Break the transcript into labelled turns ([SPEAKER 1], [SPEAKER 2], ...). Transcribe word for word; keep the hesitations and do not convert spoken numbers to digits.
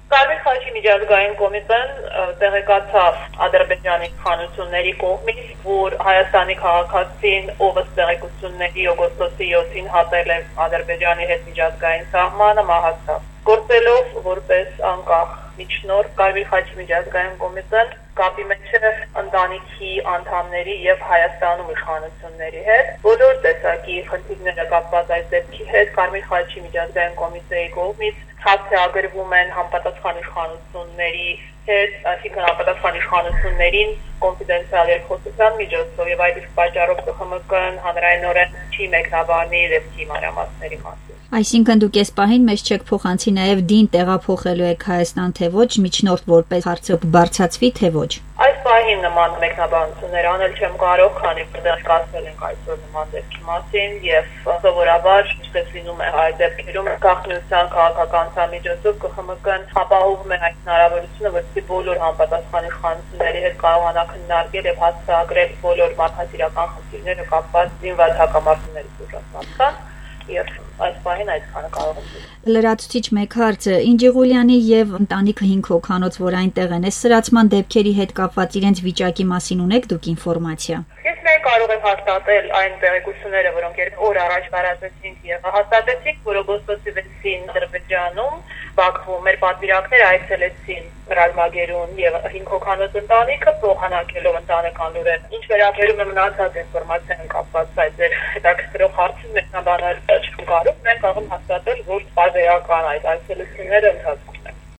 [SPEAKER 1] Կարմիր խաչի միջազգային կոմիտեն տեղեկացավ Ադրբեջանի իշխանությունների կողմից, որ Հայաստանի քաղաքացին, ով ըստ տեղեկությունների օգոստոսի յոթին հատել է Ադրբեջանի հետ միջազգային սահմանը, մահացավ։ Գործելով որպես անկախ միջնորդ, Կարմիր խաչի միջազգային կոմիտեն կապի մեջ է ընտանիքի անդամների եւ Հայաստանում իշխանությունների հետ։ Բոլոր տեսակի խնդիրները կապված այս դեպքի հետ Կարմիր խաչի միջազգային կոմիտեի կողմից հաստատագրվում են համապատասխան իշխանությունների հետ, այսինքն համապատասխան իշխանություններին կոնֆիդենցիալ երկխոսության միջոցով եւ այդ իսկ պատճառով Կ Խ M K-ն հանրայնորեն չի մեկնաբանի դեպքի մանրամասների մասին։
[SPEAKER 2] Այսինքն դուք այս պահին մեզ չեք փոխանցի նաև դին տեղափոխելու եք Հայաստան թե ոչ, միջնորդ որպես հարցը բարձրացվի թե ոչ։
[SPEAKER 1] Այս պահին նման մեկնաբանություններ անել չեմ կարող, քանի որ տեղեկացվել ենք այսօր նման դեպքի մասին եւ սովորաբար, ինչպես լինում է այդ դեպքերում, գաղտնիության քաղաքականության միջոցով Կ Խ M K-ն ապահովում է այդ հնարավորությունը, որպեսզի բոլոր համապատասխան իշխանությունների հետ կարողանա քննարկել եւ հաստատագրել բոլոր մարդասիրական խնդիրները կապված զինված հակամարտությունների ուժասացման եւ այս պահին այդքանը կարող եմ։
[SPEAKER 2] Լրացուցիչ մեկ հարց, Ինջիղուլյանի եւ ընտանիքը հինգ հոգանոց, որ այնտեղ են, այս սրացման դեպքերի հետ կապված իրենց վիճակի մասին ունեք դուք ինֆորմացիա։
[SPEAKER 1] Ես մենք կարող եմ հաստատել այն տեղեկությունները, որոնք երբ օր առաջ տարածեցինք եւ հաստատեցինք, որ օգոստոսի վեցին Ադրբեջանում Բաքվում մեր պատվիրակները այցելեցին Ռազմագերուն եւ հինգ հոգանոց ընտանիքը փոխանակելով ընտանեկան լուրեր։ Ինչ վերաբերում է մնացած ինֆորմացիան կապված այդ հետաքրքրող հարցին մեկնաբանել չեմ կարող, մենք կարող ենք հաստատել, որ բարբերական այդ այցելությունները ընթացքում